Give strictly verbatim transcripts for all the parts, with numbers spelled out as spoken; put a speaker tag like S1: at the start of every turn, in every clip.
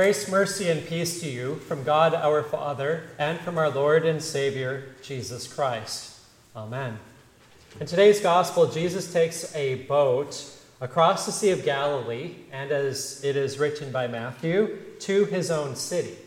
S1: Grace, mercy, and peace to you from God our Father and from our Lord and Savior, Jesus Christ. Amen. In today's gospel, Jesus takes a boat across the Sea of Galilee, and as it is written by Matthew, to his own city.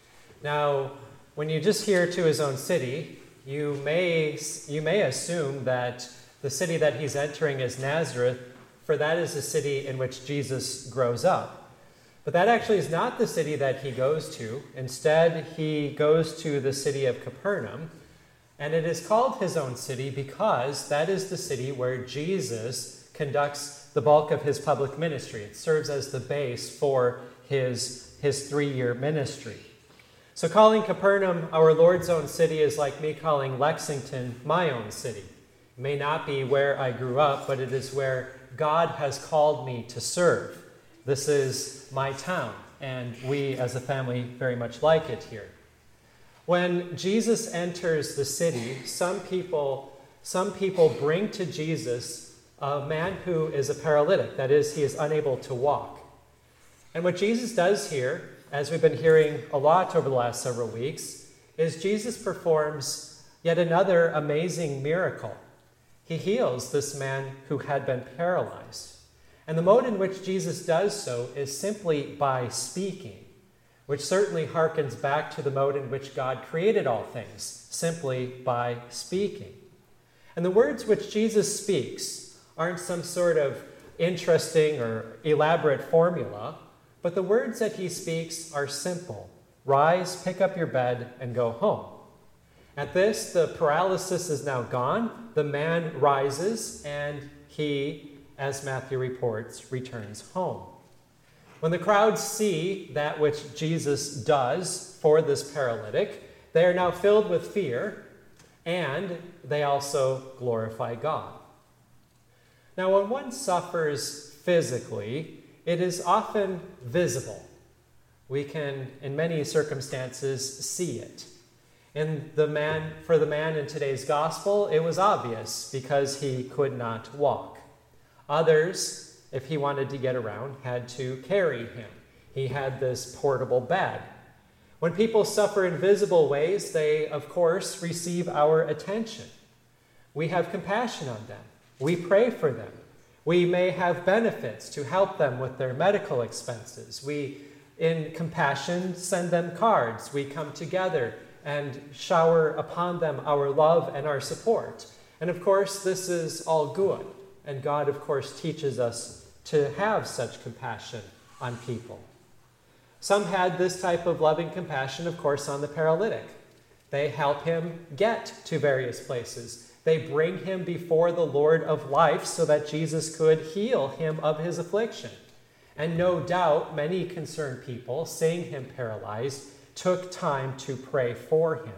S1: Now, when you just hear to his own city, you may, you may assume that the city that he's entering is Nazareth, for that is the city in which Jesus grows up. But that actually is not the city that he goes to. Instead, he goes to the city of Capernaum, and it is called his own city because that is the city where Jesus conducts the bulk of his public ministry. It serves as the base for his, his three-year ministry. So calling Capernaum our Lord's own city is like me calling Lexington my own city. It may not be where I grew up, but it is where God has called me to serve. This is my town, and we as a family very much like it here. When Jesus enters the city, some people, some people bring to Jesus a man who is a paralytic. That is, he is unable to walk. And what Jesus does here, as we've been hearing a lot over the last several weeks, is Jesus performs yet another amazing miracle. He heals this man who had been paralyzed. And the mode in which Jesus does so is simply by speaking, which certainly harkens back to the mode in which God created all things, simply by speaking. And the words which Jesus speaks aren't some sort of interesting or elaborate formula, but the words that he speaks are simple. Rise, pick up your bed, and go home. At this, the paralysis is now gone. The man rises, and he, as Matthew reports, returns home. When the crowds see that which Jesus does for this paralytic, they are now filled with fear, and they also glorify God. Now, when one suffers physically, it is often visible. We can, in many circumstances, see it. In the man, for the man in today's gospel, it was obvious because he could not walk. Others, if he wanted to get around, had to carry him. He had this portable bag. When people suffer in visible ways, they, of course, receive our attention. We have compassion on them. We pray for them. We may have benefits to help them with their medical expenses. We, in compassion, send them cards. We come together and shower upon them our love and our support. And of course, this is all good. And God, of course, teaches us to have such compassion on people. Some had this type of loving compassion, of course, on the paralytic. They help him get to various places. They bring him before the Lord of life so that Jesus could heal him of his affliction. And no doubt, many concerned people, seeing him paralyzed, took time to pray for him.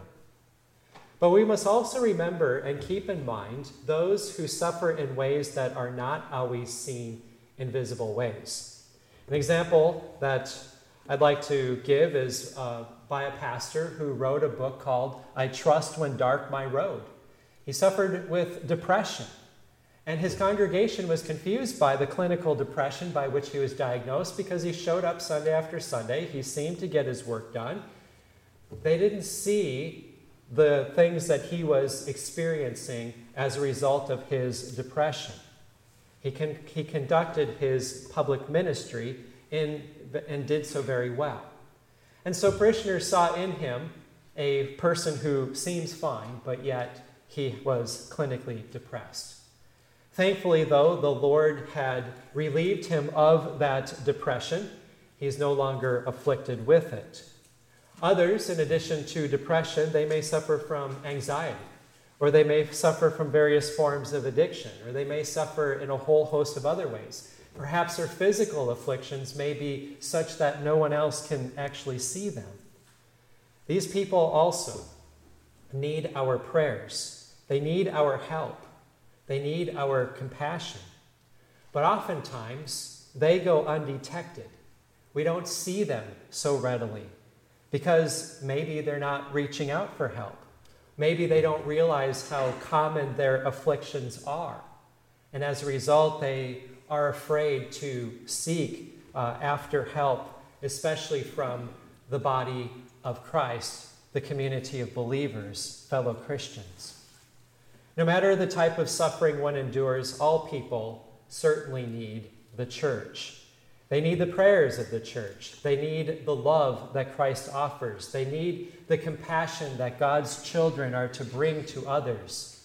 S1: But we must also remember and keep in mind those who suffer in ways that are not always seen in visible ways. An example that I'd like to give is uh, by a pastor who wrote a book called I Trust When Dark My Road. He suffered with depression, and his congregation was confused by the clinical depression by which he was diagnosed because he showed up Sunday after Sunday. He seemed to get his work done. They didn't see the things that he was experiencing as a result of his depression. He, con- he conducted his public ministry in, and did so very well. And so parishioners saw in him a person who seems fine, but yet he was clinically depressed. Thankfully, though, the Lord had relieved him of that depression. He is no longer afflicted with it. Others, in addition to depression, they may suffer from anxiety, or they may suffer from various forms of addiction, or they may suffer in a whole host of other ways. Perhaps their physical afflictions may be such that no one else can actually see them. These people also need our prayers. They need our help. They need our compassion. But oftentimes, they go undetected. We don't see them so readily, because maybe they're not reaching out for help. Maybe they don't realize how common their afflictions are. And as a result, they are afraid to seek uh, after help especially from the body of Christ, the community of believers, fellow Christians. No matter the type of suffering one endures, all people certainly need the church. They need the prayers of the church. They need the love that Christ offers. They need the compassion that God's children are to bring to others.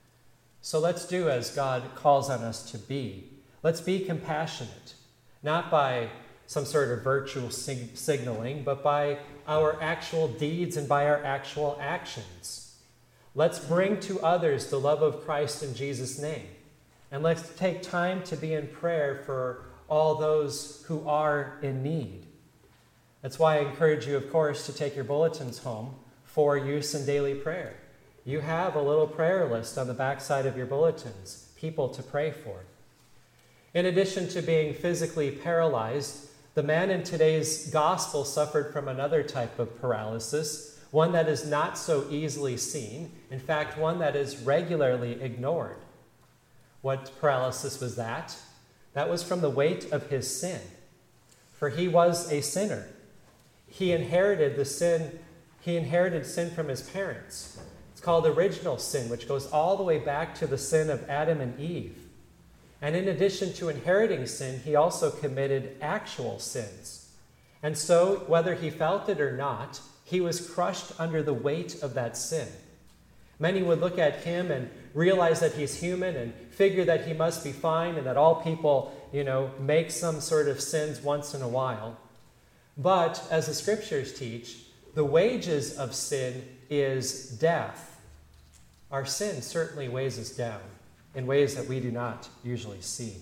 S1: So let's do as God calls on us to be. Let's be compassionate, not by some sort of virtual sig- signaling, but by our actual deeds and by our actual actions. Let's bring to others the love of Christ in Jesus' name. And let's take time to be in prayer for all those who are in need. That's why I encourage you, of course, to take your bulletins home for use in daily prayer. You have a little prayer list on the backside of your bulletins, people to pray for. In addition to being physically paralyzed, the man in today's gospel suffered from another type of paralysis, one that is not so easily seen, in fact, one that is regularly ignored. What paralysis was that? That was from the weight of his sin. For he was a sinner. He inherited the sin, he inherited sin from his parents. It's called original sin, which goes all the way back to the sin of Adam and Eve. And in addition to inheriting sin, he also committed actual sins. And so, whether he felt it or not, he was crushed under the weight of that sin. Many would look at him and realize that he's human and figure that he must be fine and that all people, you know, make some sort of sins once in a while. But, as the scriptures teach, the wages of sin is death. Our sin certainly weighs us down in ways that we do not usually see.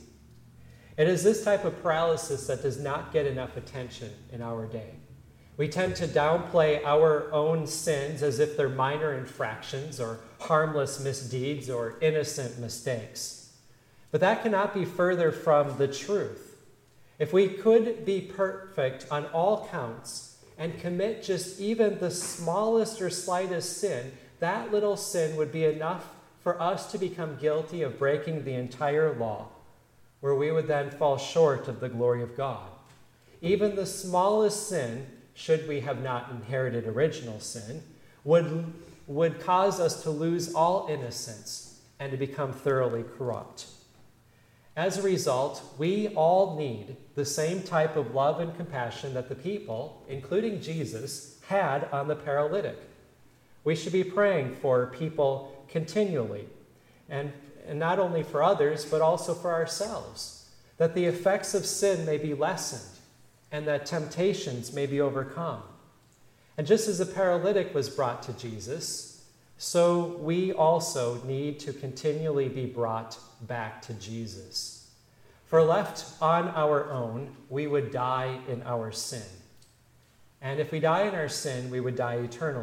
S1: It is this type of paralysis that does not get enough attention in our day. We tend to downplay our own sins as if they're minor infractions or harmless misdeeds or innocent mistakes. But that cannot be further from the truth. If we could be perfect on all counts and commit just even the smallest or slightest sin, that little sin would be enough for us to become guilty of breaking the entire law, where we would then fall short of the glory of God. Even the smallest sin, should we have not inherited original sin, would, would cause us to lose all innocence and to become thoroughly corrupt. As a result, we all need the same type of love and compassion that the people, including Jesus, had on the paralytic. We should be praying for people continually, and, and not only for others, but also for ourselves, that the effects of sin may be lessened and that temptations may be overcome. And just as the paralytic was brought to Jesus, so we also need to continually be brought back to Jesus. For left on our own, we would die in our sin. And if we die in our sin, we would die eternally.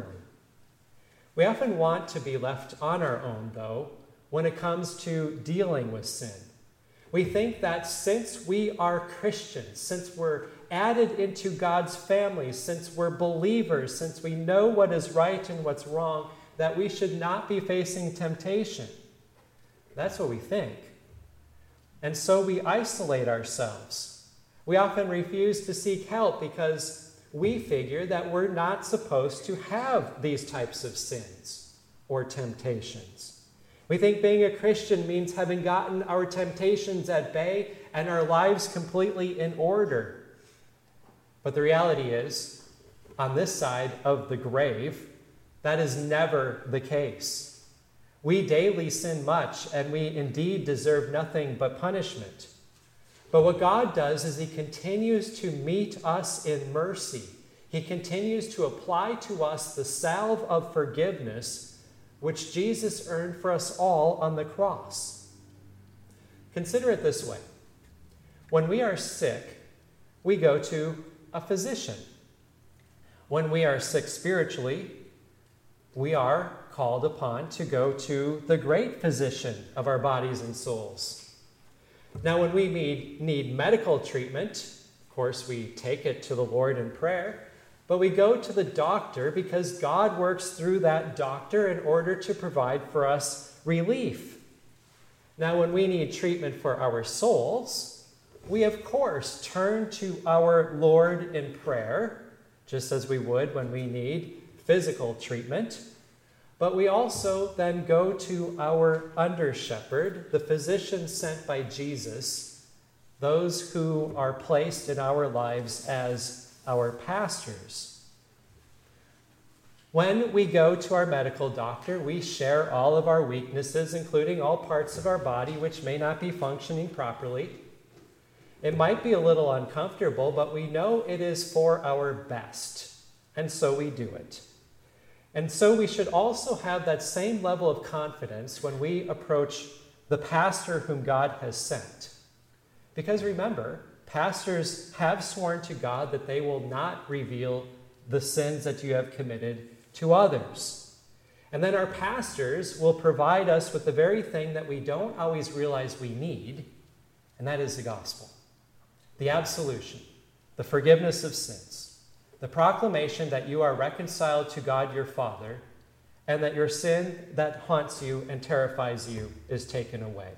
S1: We often want to be left on our own, though, when it comes to dealing with sin. We think that since we are Christians, since we're added into God's family, since we're believers, since we know what is right and what's wrong, that we should not be facing temptation. That's what we think. And so we isolate ourselves. We often refuse to seek help because we figure that we're not supposed to have these types of sins or temptations. We think being a Christian means having gotten our temptations at bay and our lives completely in order. But the reality is, on this side of the grave, that is never the case. We daily sin much, and we indeed deserve nothing but punishment. But what God does is he continues to meet us in mercy. He continues to apply to us the salve of forgiveness which Jesus earned for us all on the cross. Consider it this way. When we are sick, we go to a physician. When we are sick spiritually, we are called upon to go to the great physician of our bodies and souls. Now, when we need, need medical treatment, of course, we take it to the Lord in prayer, but we go to the doctor because God works through that doctor in order to provide for us relief. Now, when we need treatment for our souls, we of course turn to our Lord in prayer, just as we would when we need physical treatment. But we also then go to our under-shepherd, the physician sent by Jesus, those who are placed in our lives as our pastors. When we go to our medical doctor, we share all of our weaknesses, including all parts of our body which may not be functioning properly. It might be a little uncomfortable, but we know it is for our best, and so we do it. And so we should also have that same level of confidence when we approach the pastor whom God has sent. Because remember, pastors have sworn to God that they will not reveal the sins that you have committed to others. And then our pastors will provide us with the very thing that we don't always realize we need, and that is the gospel. The absolution, the forgiveness of sins. The proclamation that you are reconciled to God your Father, and that your sin that haunts you and terrifies you is taken away.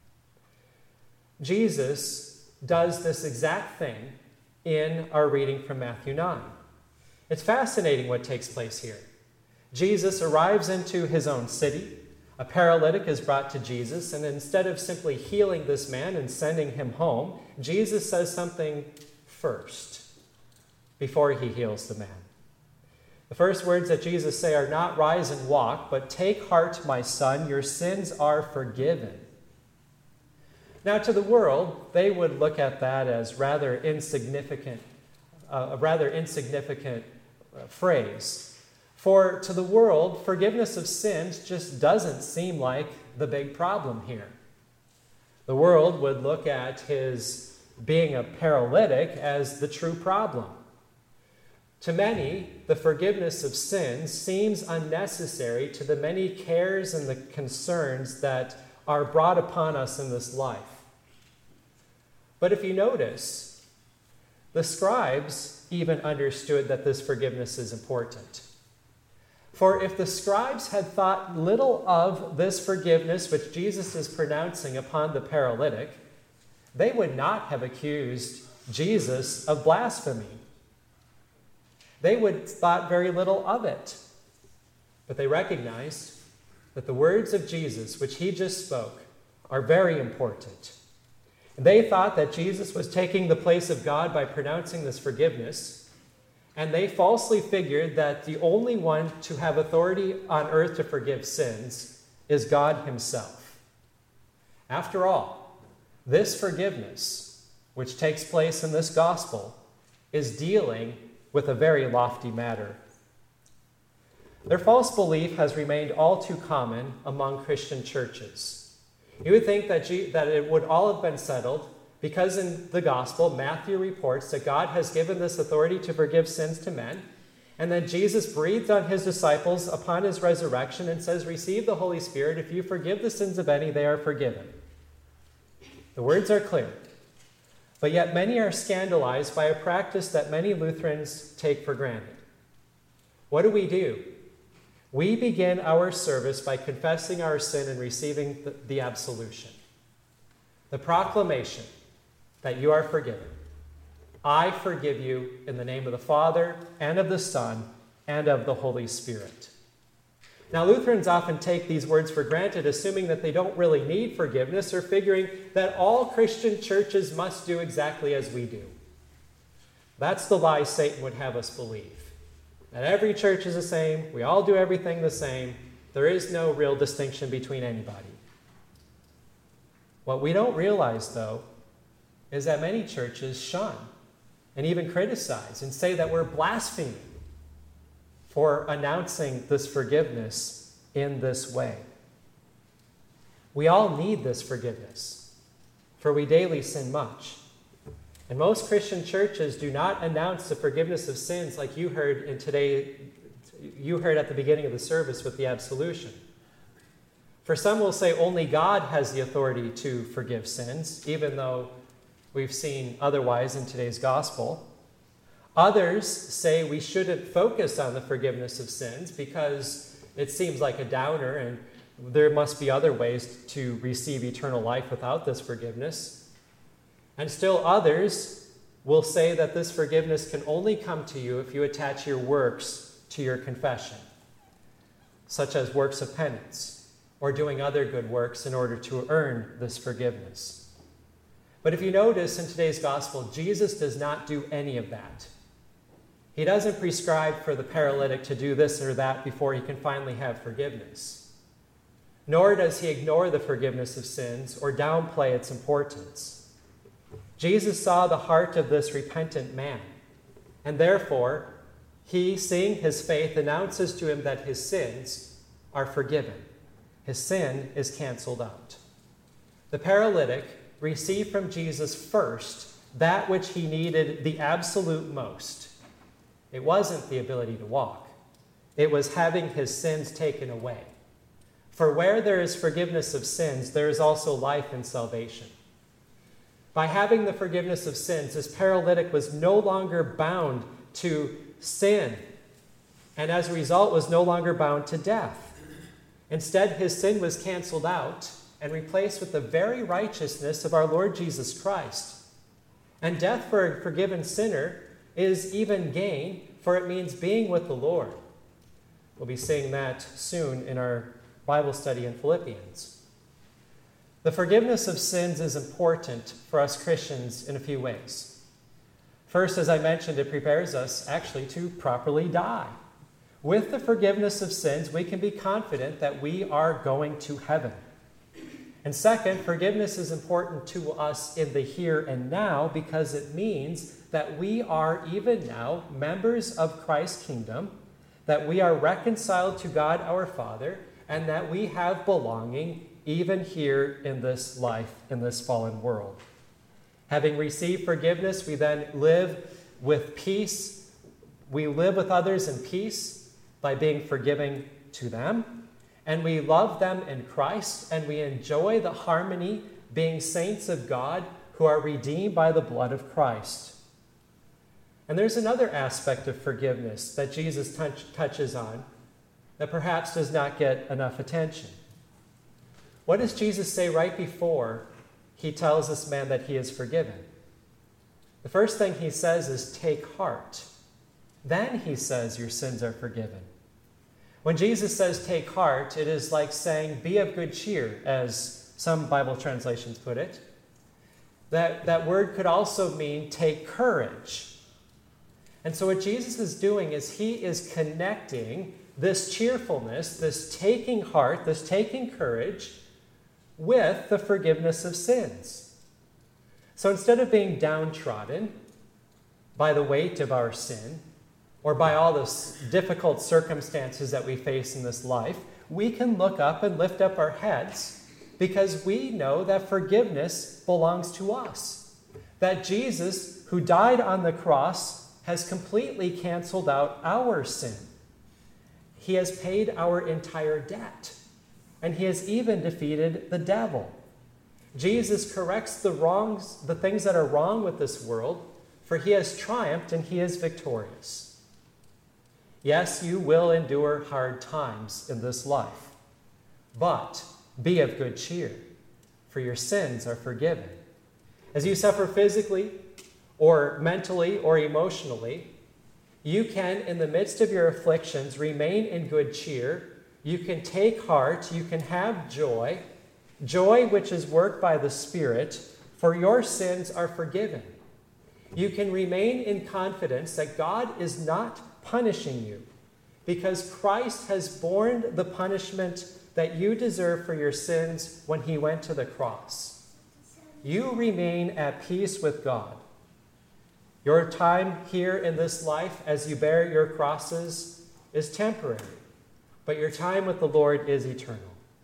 S1: Jesus does this exact thing in our reading from Matthew nine. It's fascinating what takes place here. Jesus arrives into his own city. A paralytic is brought to Jesus, and instead of simply healing this man and sending him home, Jesus says something first before he heals the man. The first words that Jesus say are not "rise and walk," but "take heart, my son, your sins are forgiven." Now, to the world, they would look at that as rather insignificant, uh, a rather insignificant uh, phrase. For to the world, forgiveness of sins just doesn't seem like the big problem here. The world would look at his being a paralytic as the true problem. To many, the forgiveness of sins seems unnecessary to the many cares and the concerns that are brought upon us in this life. But if you notice, the scribes even understood that this forgiveness is important. For if the scribes had thought little of this forgiveness which Jesus is pronouncing upon the paralytic, they would not have accused Jesus of blasphemy. They would have thought very little of it. But they recognized that the words of Jesus, which he just spoke, are very important. And they thought that Jesus was taking the place of God by pronouncing this forgiveness, and they falsely figured that the only one to have authority on earth to forgive sins is God himself. After all, this forgiveness, which takes place in this gospel, is dealing with a very lofty matter. Their false belief has remained all too common among Christian churches. You would think that, G- that it would all have been settled because in the gospel, Matthew reports that God has given this authority to forgive sins to men, and then Jesus breathed on his disciples upon his resurrection and says, "Receive the Holy Spirit. If you forgive the sins of any, they are forgiven." The words are clear. But yet many are scandalized by a practice that many Lutherans take for granted. What do we do? We begin our service by confessing our sin and receiving the, the absolution. The proclamation that you are forgiven. I forgive you in the name of the Father, and of the Son, and of the Holy Spirit. Now, Lutherans often take these words for granted, assuming that they don't really need forgiveness, or figuring that all Christian churches must do exactly as we do. That's the lie Satan would have us believe. That every church is the same, we all do everything the same, there is no real distinction between anybody. What we don't realize, though, is that many churches shun and even criticize and say that we're blaspheming for announcing this forgiveness in this way. We all need this forgiveness, for we daily sin much. And most Christian churches do not announce the forgiveness of sins like you heard in today, you heard at the beginning of the service with the absolution. For some will say only God has the authority to forgive sins, even though we've seen otherwise in today's gospel. Others say we shouldn't focus on the forgiveness of sins because it seems like a downer and there must be other ways to receive eternal life without this forgiveness. And still others will say that this forgiveness can only come to you if you attach your works to your confession, such as works of penance or doing other good works in order to earn this forgiveness. But if you notice in today's gospel, Jesus does not do any of that. He doesn't prescribe for the paralytic to do this or that before he can finally have forgiveness. Nor does he ignore the forgiveness of sins or downplay its importance. Jesus saw the heart of this repentant man, and therefore, he, seeing his faith, announces to him that his sins are forgiven. His sin is canceled out. The paralytic received from Jesus first that which he needed the absolute most. It wasn't the ability to walk. It was having his sins taken away. For where there is forgiveness of sins, there is also life and salvation. By having the forgiveness of sins, this paralytic was no longer bound to sin, and as a result was no longer bound to death. Instead, his sin was canceled out and replaced with the very righteousness of our Lord Jesus Christ. And death for a forgiven sinner is even gain, for it means being with the Lord. We'll be seeing that soon in our Bible study in Philippians. The forgiveness of sins is important for us Christians in a few ways. First, as I mentioned, it prepares us actually to properly die. With the forgiveness of sins, we can be confident that we are going to heaven. And second, forgiveness is important to us in the here and now because it means that we are even now members of Christ's kingdom, that we are reconciled to God our Father, and that we have belonging even here in this life, in this fallen world. Having received forgiveness, we then live with peace. We live with others in peace by being forgiving to them. And we love them in Christ, and we enjoy the harmony being saints of God who are redeemed by the blood of Christ. And there's another aspect of forgiveness that Jesus touch, touches on that perhaps does not get enough attention. What does Jesus say right before he tells this man that he is forgiven? The first thing he says is, take heart. Then he says, your sins are forgiven. When Jesus says, take heart, it is like saying, be of good cheer, as some Bible translations put it. That, that word could also mean take courage. And so what Jesus is doing is he is connecting this cheerfulness, this taking heart, this taking courage with the forgiveness of sins. So instead of being downtrodden by the weight of our sin or by all the difficult circumstances that we face in this life, we can look up and lift up our heads because we know that forgiveness belongs to us. That Jesus, who died on the cross, has completely canceled out our sin. He has paid our entire debt, and he has even defeated the devil. Jesus corrects the wrongs, the things that are wrong with this world, for he has triumphed and he is victorious. Yes, you will endure hard times in this life, but be of good cheer, for your sins are forgiven. As you suffer physically or mentally or emotionally, you can, in the midst of your afflictions, remain in good cheer. You can take heart. You can have joy, joy which is worked by the Spirit, for your sins are forgiven. You can remain in confidence that God is not punishing you because Christ has borne the punishment that you deserve for your sins when he went to the cross. You remain at peace with God. Your time here in this life as you bear your crosses is temporary, but your time with the Lord is eternal.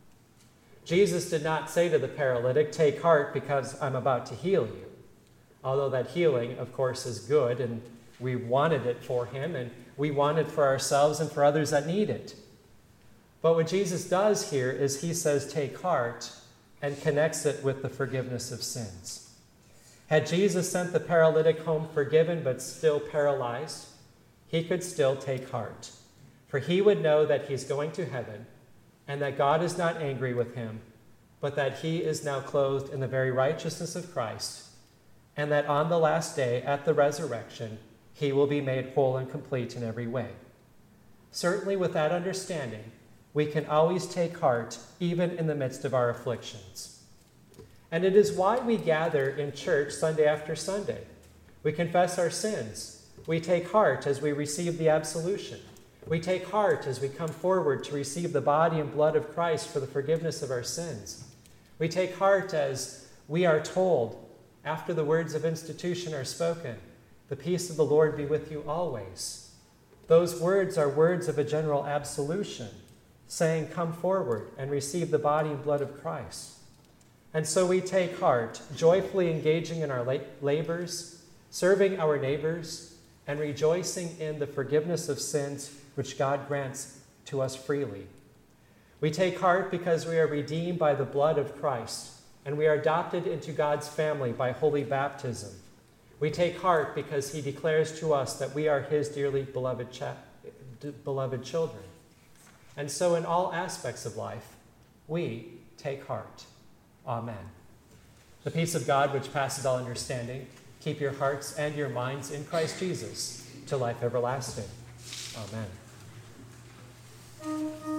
S1: Jesus did not say to the paralytic, take heart because I'm about to heal you. Although that healing, of course, is good, and we wanted it for him, and we want it for ourselves and for others that need it. But what Jesus does here is he says, take heart, and connects it with the forgiveness of sins. Had Jesus sent the paralytic home forgiven but still paralyzed, he could still take heart, for he would know that he's going to heaven and that God is not angry with him, but that he is now clothed in the very righteousness of Christ, and that on the last day, at the resurrection, he will be made whole and complete in every way. Certainly with that understanding, we can always take heart even in the midst of our afflictions. And it is why we gather in church Sunday after Sunday. We confess our sins. We take heart as we receive the absolution. We take heart as we come forward to receive the body and blood of Christ for the forgiveness of our sins. We take heart as we are told, after the words of institution are spoken, "The peace of the Lord be with you always." Those words are words of a general absolution, saying, "Come forward and receive the body and blood of Christ." And so we take heart, joyfully engaging in our labors, serving our neighbors, and rejoicing in the forgiveness of sins which God grants to us freely. We take heart because we are redeemed by the blood of Christ, and we are adopted into God's family by holy baptism. We take heart because he declares to us that we are his dearly beloved, cha- beloved children. And so in all aspects of life, we take heart. Amen. The peace of God, which passes all understanding, keep your hearts and your minds in Christ Jesus to life everlasting. Amen.